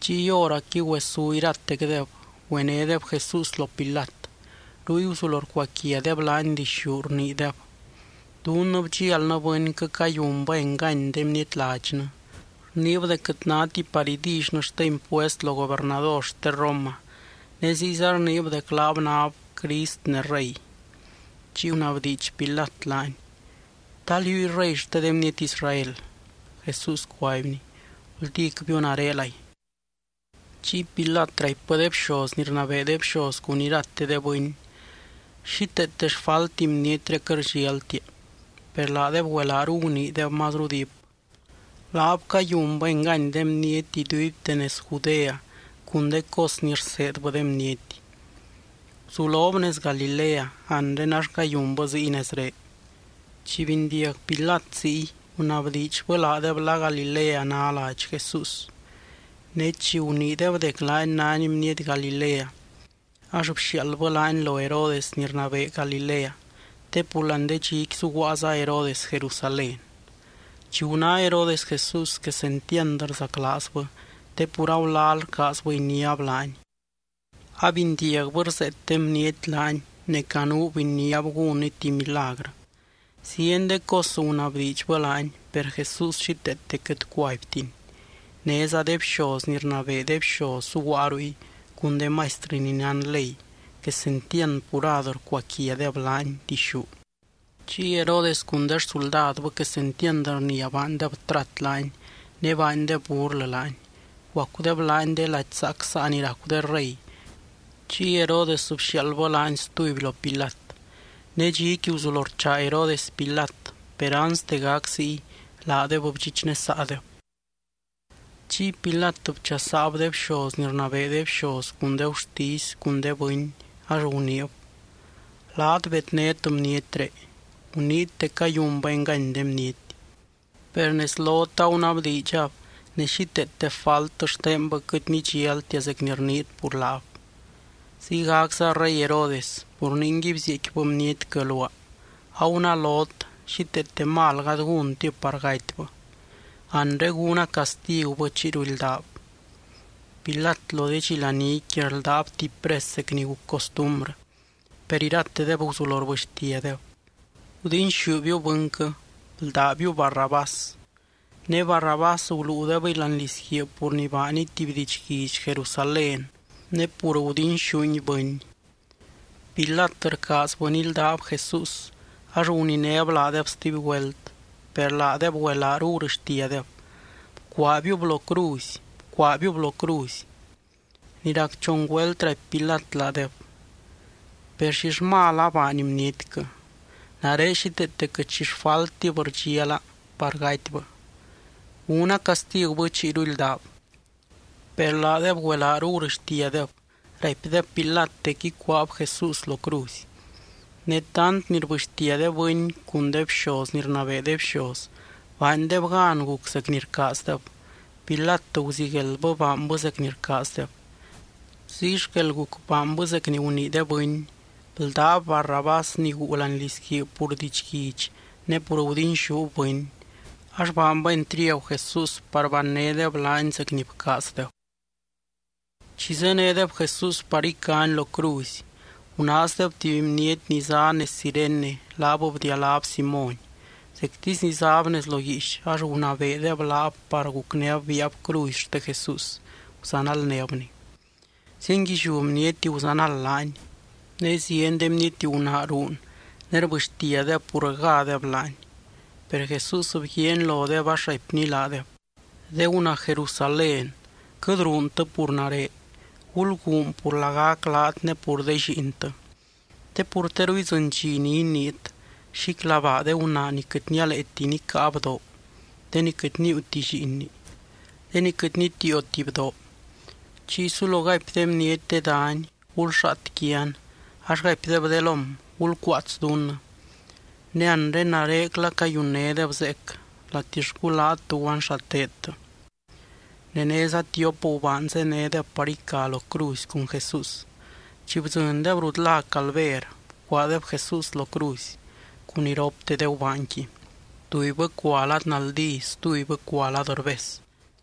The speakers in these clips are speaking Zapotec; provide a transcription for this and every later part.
Chi ora ki huesu irate kedeb, wenedeb Jesús lo Pilat. Rui usulor kwakia deb lain di shur ni deb. Dunub chi al na buen ka kayumba engañ dem nit lachna. Nib de ketnati paridish no ste impuest lo gobernador de Roma. Ne Cesar nib de clav nab Christ ne rey. Chi unavdich Pilat lain. Tal yu rey ste dem nit Israel. Jesús quaivni. Ultic bionarelai. Chi Pilat trai pădeb șos, nirnavedeb șos, cu nirate de bâini, și teteș faltim nietre cărșieltie, per la de vuelar uni de mazrudip. La apca iumba engañ dem nieti duip tenes Judea, cunde cos nirset bădem nieti. Sulobnes Galilea, ande nașca iumba zines re. Ci vindiac Pilat zi, un avdici băla de la Galilea na alaci Jesus. Neci unideb declain nanim niet Galilea. Așup și albălain lo Herodes nirnave Galilea. Te pulande ci suguaza Herodes Jerusalén. Ci una Herodes Jesus que se entiender sa clasbă, te purau lal casbă inia blain. Abindiag vărsetem niet lain, ne canu vinia bguniti milagră. Siende cosu un abdici bălain, per Jesus și tete cât coaiptin. Neza deb șos, nirnave deb șos, suarui, cunde maestrininian lei, que sentien purador coachia de blain dishu. Ci Herodes cundeș soldat, bă que sentiender ni avan de trat lain, ne vain de burlă lain, coacu de blain de la tsac saniracu de rei. Ci Herodes sub șel blain stuibilo Pilat. Ne gichi usulor ca Herodes Pilat, perans de gaxi, la de bobcicne sade. Ci Pilat tăpcea sabdeb șos, nirnavedeb șos, cundeu știs, cunde bâini, ajuniob. Lat betnetum nietre, unit te ca iumba engañdem nieti. Per neslota un abdicea, neșitet te faltă ștembă cât nici el te zecnirnit pur lav. Sigaxa rei Herodes, purningib zic păm niet călua. Au una lot, și te malgad gunti pargaitbă. Andre guna castigu băcirul dab. Pilat lo deci la nichier dab ti presec nigu costumbră. Perirate de busulor băștie de. Udin șubiu bâncă, îl dabiu Barrabas. Ne Barrabas ulude băilan lischie purni bani tibdicichici Jerusalén. Ne pură udin șuni băni. Pilat tărcas bănil dab Jesus. Ajunine abladeb stibi welt. Per la de vuelar urștia de. Coabiu blo cruz. Nirac ciongwel trai Pilat la de. Per și-și mala banim nitcă. Nareșite te că ci-și falti vărgia la pargaitbă. Una castig bă cirul dab. Per la de vuelar urștia de. Repede Pilat te chi coab Jesus lo cruz. Netant nirbăștia de bâni, cundeb șos, nirnavedeb șos, vain deb gan guc săc nircasteb, Pilat tăuzigel bă bambă săc nircasteb. Zișkel guc bambă săc ni unii de bâni, îl Barrabas ni gulan lischi purdicichici, ne purăudin șu bâni, aș bambă întrieu Jesus parbanedeb lain săc nipcasteb. Cizenedeb Jesus parican lo cruz. Un astăp tivim niet nizane sirene, labov dialab Simoni. Sectis nizabnes logiș, aș una vede blab pargucnea viab cruis de Jesus, usan al neabni. Sengijum nieti usan al lani, ne ziendem nieti un harun, nerbăștia de purga de blani. Per Jesus subhien lo de bașaipni lade. De una Jerusalén, cădruntă purnare. Ulgum pur laga clat ne pur de jintă. Te purterui zâncini nit și clava de un ani cât ni ale etini cabdo, de ni cât ni utijini, de ni cât ni tiotibdo. Ci sulogai ptem niete dani, ul șatchian, aș gai ptem de lom, ul cuaț dun. Ne andre na regla ca iune de vzec, la tișculat tuan șatetă. Neneza tio poubanze ne de parica lo cruz con Jesus. Ci bzânde vrut la calver, coadeb Jesus lo cruz, cu niropte de ubanchi. Tuibă coalat naldis, tuibă coalat orbes.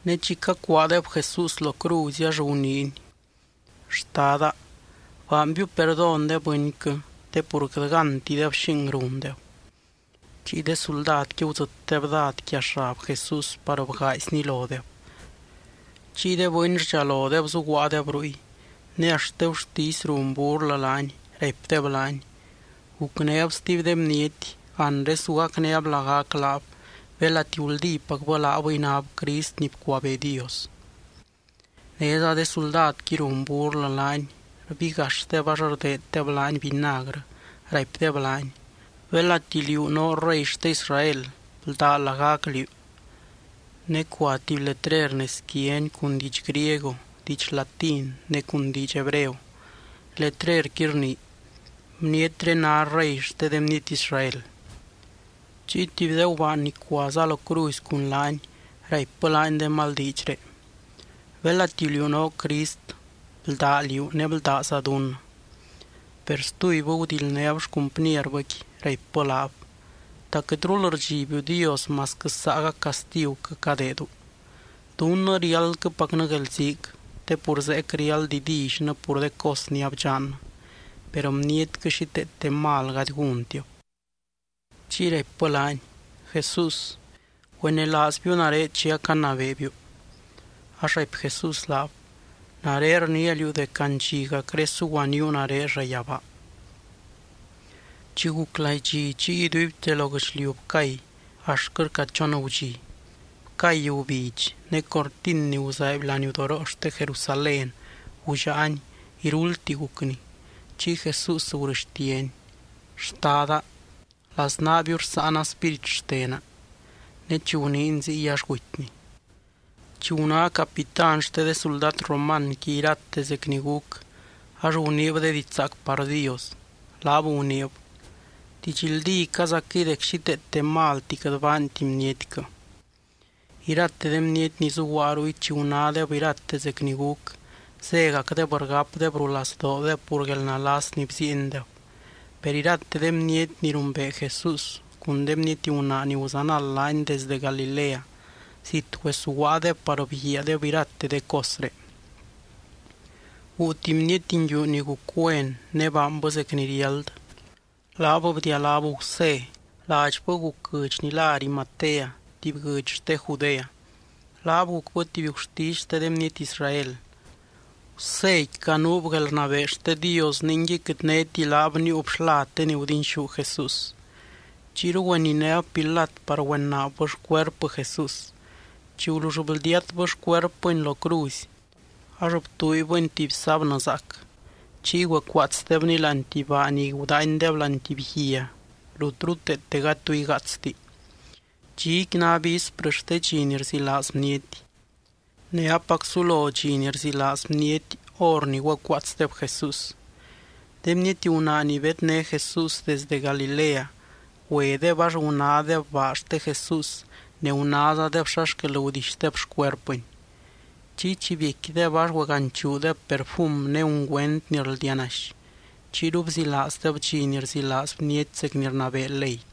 Ne chica cuadeb Jesús lo cruz ya reunin. Stada, vambiu perdon de bunke, de purgante de shingrunde. Chi de soldat que uzat tebdat que ashab Jesús para bgais ni lode. Chi de bun jalode bzuguade brui. Ne ashte ustis rumbur la lain, repte blain. Ukneb stiv dem niet, andres uakneb laga klap. Vela tiuldi pagbola abinab Christ nip quabe Dios. Neza de soldat ki rumbur la lain, bigaste bajorde te blain vinagre, repte blain. Vela tiliu no reis de Israel, da laga kliu. Ne quativ letrer nescien cum dic griego, dic latin, ne cum dic ebreu. Letrer kirni, mnietre na reis de demnit Israel. Citiv deu bani quasa lo cruz cum lain, rei pălain de maldicre. Vela tiliu no Christ, da liu, nebl da sadun. Per stui vudil nebs cumpnier văchi, rei pălav. Ta cătrul rgibiu Dios mas că saga castiu că cadedu. Dun rial că pacnă gălzic, te purze crial didiș nă pur de cosni abjan. Per omniet că și te mal gad guntio. Cire pălain, Jesus, when las piu nare cia canavebiu. Așa-i Jesus lav, nare rnieliu de canciga cresu guaniu nare raiava. Cigu claici, ci iduip te logășliu cai, așcăr ca cionăuci. Cai iubici, ne cortin ni uzaib la niudoroște Jerusalen, ujaani, irulti gucni, ci Jesus urăștieni. Stada, las nabiur sana spirit stena, ne ciuninzi iașguitni. Ciuna capitan ște de soldat roman ki irate zekniguc, aș unib de ditzac par Dios, labu unib. Ticildi casa chidec și te malti câtvantim nietică. Irate dem niet ni zuarui ciuna de irate zekniguc, sega că de bărgap de brulas do de purgel na las nipsinde. Per irate dem niet ni rumbe Jesus, cum dem niet una ni uzana lain desde Galilea, sitque suade parovia de virate de cosre. Utim niet inju ni gucuen ne bambă zekniriald, Labo vdia labo se, la achpo gucăci ni la Arimatea, tib găci te Judea. Labo gucpă tib uxtici te demnit Israel. Sei, ca nu vgălnavește Dios ningi cât neti lab ni upșlate ni udinșu Jesus. Ciru guaninea pilat par guanna văș cuerpo Jesus. Ciulu jubildiat văș cuerpo în lo cruz. Ajuptui vân tib sab nazac. Cigua quats devni l'antibani udain dev l'antibihia, lutrute te gatui gatsti. Cig nabis prăște cinir zilas mnieti. Ne apac sulo cinir zilas mnieti orni ua quats dev Jesus. Demnieti unani vet ne Jesus desde Galilea, uede vaș una dev vaște Jesus, ne unaza dev șașcă lăudiștep șcuerpâni. Cici viechi de vaș guaganciu de perfum ne ungüent nir dianaș. Ci rup zilas de vcinir zilas niet sec nir nave lei.